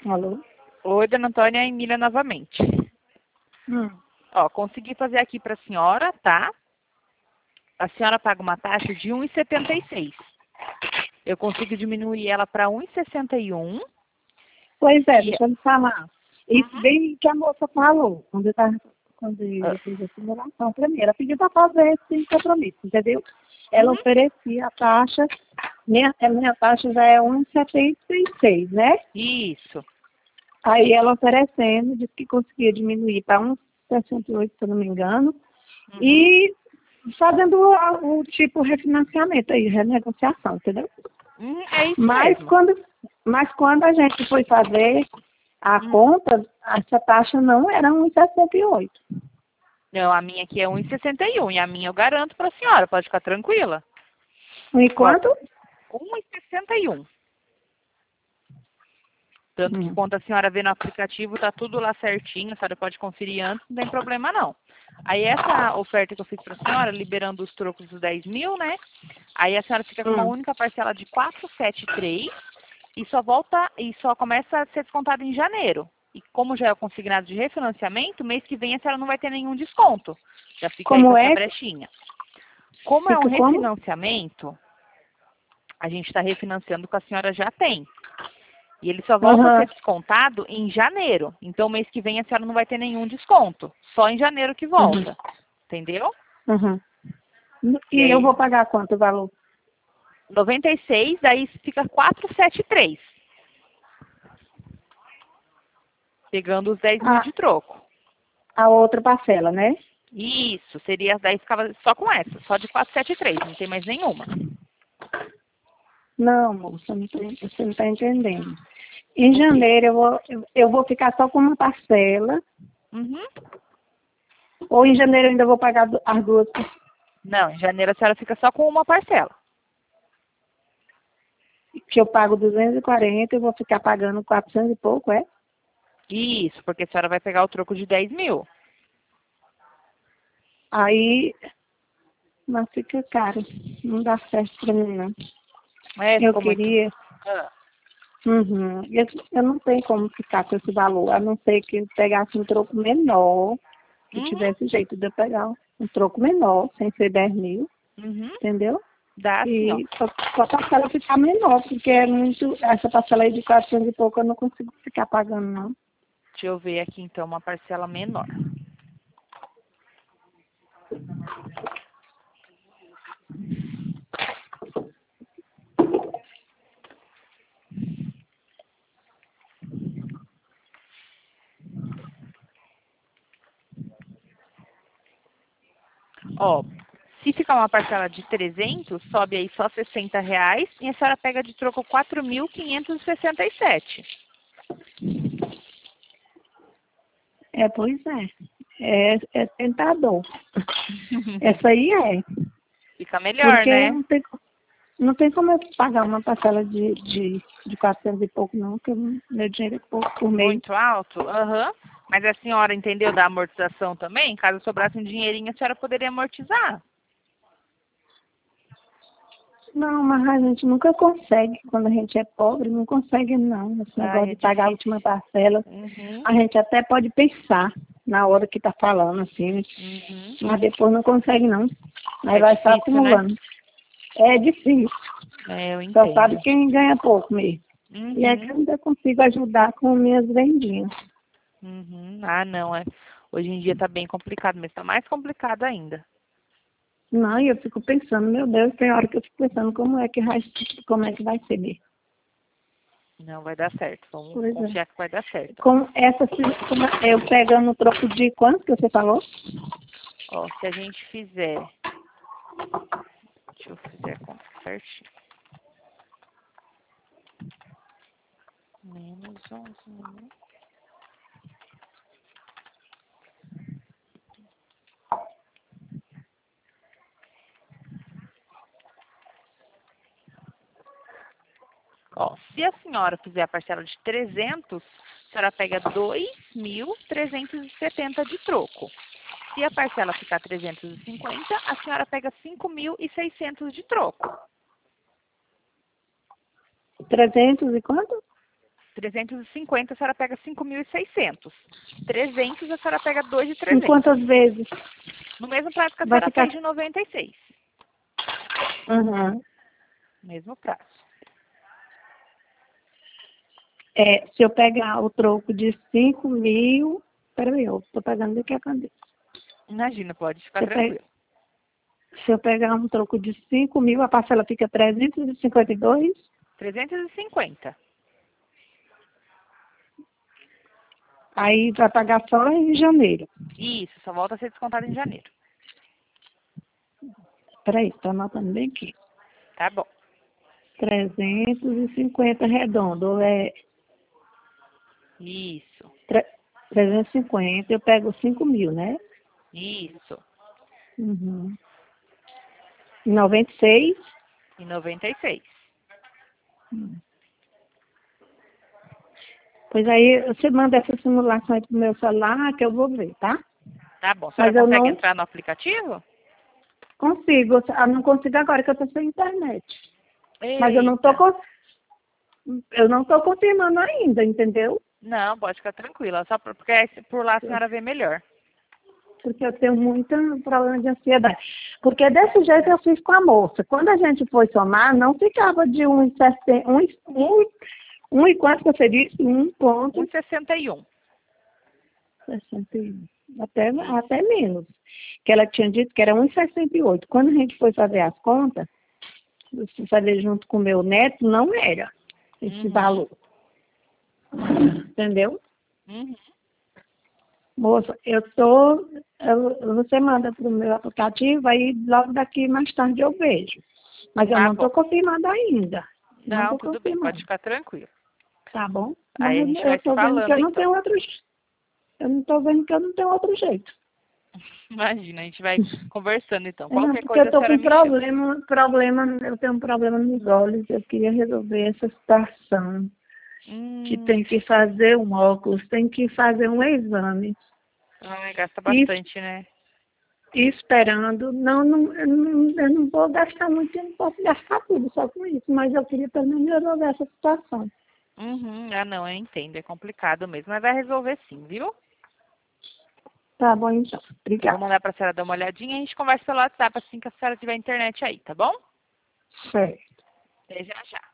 Alô? Oi, dona Antônia, é a Emília novamente. Ó, consegui fazer aqui para a senhora, tá? A senhora paga uma taxa de 1,76. Eu consigo diminuir ela para 1,61. Pois é, E... deixa eu lhe falar. Isso bem que a moça falou, quando eu fiz a simulação para mim. Ela pediu para fazer esse compromisso, entendeu? Ela oferecia a taxa, minha taxa já é 1,76, né? Isso. Aí ela oferecendo, disse que conseguia diminuir para 1,68, se eu não me engano, e fazendo o tipo refinanciamento aí, renegociação, entendeu? É isso Mas mesmo. quando a gente foi fazer a conta, essa taxa não era 1,68. Não, a minha aqui é 1,61 e a minha eu garanto para a senhora, pode ficar tranquila. E quanto? 1,61. Tanto que quando a senhora vê no aplicativo, tá tudo lá certinho, a senhora pode conferir antes, não tem problema não. Aí essa oferta que eu fiz para a senhora, liberando os trocos dos 10 mil, né? Aí a senhora fica com uma única parcela de 473 e só começa a ser descontado em janeiro. E como já é o consignado de refinanciamento, mês que vem a senhora não vai ter nenhum desconto. Já fica aí com Como essa é? brechinha. Como é um Fica como? refinanciamento, a gente está refinanciando o que a senhora já tem. E ele só volta a ser descontado em janeiro. Então, mês que vem a senhora não vai ter nenhum desconto. Só em janeiro que volta. Entendeu? E eu vou pagar quanto o valor? 96, daí fica 473. Pegando os 10 mil de troco. A outra parcela, né? Isso, seria, daí ficava só com essa, só de 473, não tem mais nenhuma. Não, moça, você não está entendendo. Em janeiro eu vou ficar só com uma parcela. Ou em janeiro eu ainda vou pagar as duas? Não, em janeiro a senhora fica só com uma parcela. Que eu pago 240, eu vou ficar pagando 400 e pouco, é? Isso, porque a senhora vai pegar o troco de 10 mil. Aí, mas fica caro. Não dá certo pra mim, não. Eu queria... Eu não tenho como ficar com esse valor, a não ser que eu pegasse um troco menor, que tivesse jeito de eu pegar um troco menor, sem ser 10 mil, entendeu? Dá sim, ó. E só a parcela ficar menor, porque é muito... Essa parcela aí de 400 e pouco eu não consigo ficar pagando, não. Deixa eu ver aqui, então, uma parcela menor. Ó, se ficar uma parcela de 300, sobe aí só R$60 e a senhora pega de troco 4.567. Pois é. É tentador. Essa aí é. Fica melhor, Porque né? não tem como eu pagar uma parcela de 400 e pouco, não, porque meu dinheiro é pouco por mês. Muito alto? Mas a senhora entendeu da amortização também? Caso sobrasse um dinheirinho, a senhora poderia amortizar. Não, mas a gente nunca consegue, quando a gente é pobre, não consegue não, esse negócio de pagar a última parcela. A gente até pode pensar na hora que tá falando, assim, mas depois não consegue não. Aí vai estar acumulando. Né? É difícil. Eu entendo. Só sabe quem ganha pouco mesmo. E é que eu ainda consigo ajudar com minhas vendinhas. Ah, não, hoje em dia tá bem complicado, mas tá mais complicado ainda. Não, e eu fico pensando, meu Deus, tem hora que eu fico pensando como é que vai ser mesmo. Não, vai dar certo. Vamos confiar que vai dar certo. Eu pegando o troco de quanto que você falou? Ó, se a gente fizer... Deixa eu fazer a conta certinho. Menos 11 mil. Ó, se a senhora fizer a parcela de 300, a senhora pega 2.370 de troco. Se a parcela ficar 350, a senhora pega 5.600 de troco. 300 e quanto? 350 a senhora pega 5.600. 300 a senhora pega Em 2.300. quantas vezes? No mesmo prazo que a Vai senhora ficar... fez de 96. Uhum. Mesmo prazo. Se eu pegar o troco de 5.000... Peraí, eu tô pegando aqui a caneta. Imagina, pode ficar Se eu, tranquilo. se eu pegar um troco de 5.000, a parcela fica 352. 350. Aí vai pagar só em janeiro. Isso, só volta a ser descontado em janeiro. Peraí, tô anotando bem aqui. Tá bom. 350 redondo. Isso. 350, eu pego 5.000, né? Isso. Uhum. 96. E 96. Pois aí você manda essa simulação aí pro meu celular que eu vou ver, tá? Tá bom. A senhora Mas eu consegue não entrar no aplicativo? consigo. Eu não consigo agora que eu tô sem internet. Mas eu Eita. não tô confirmando ainda, entendeu? Não, pode ficar tranquila. Só porque por lá a senhora vê melhor. Porque eu tenho muito problema de ansiedade. Porque desse jeito eu fiz com a moça. Quando a gente foi somar, não ficava de 1,60, e quanto que você disse? 1,61. 1,61. Até menos. Que ela tinha dito que era 1,68. Quando a gente foi fazer as contas, eu fui fazer junto com o meu neto, não era esse valor. Entendeu? Uhum. Moça, você manda para o meu aplicativo, aí logo daqui mais tarde eu vejo. Mas eu Tá não bom. estou confirmada ainda. Não Não, estou tudo bem. Pode confirmada. ficar tranquilo. Tá bom? Mas Aí a gente vai eu se estou vendo que eu falando, não então. tenho outro. Eu não estou vendo que eu não tenho outro jeito. Imagina, a gente vai conversando, então. É, Qualquer porque eu coisa a estou senhora com me chama. eu tenho um problema nos olhos. Eu queria resolver essa situação. Que tem que fazer um óculos, tem que fazer um exame. Ai, gasta E bastante, né? esperando, eu não vou gastar muito, eu não posso gastar tudo só com isso, mas eu queria pelo menos resolver essa situação. Uhum. Ah, não, eu entendo. É complicado mesmo. Mas vai resolver sim, viu? Tá bom, então. Eu vou Obrigada. mandar pra senhora dar uma olhadinha e a gente conversa pelo WhatsApp assim que a senhora tiver internet aí, tá bom? Certo. Até já já.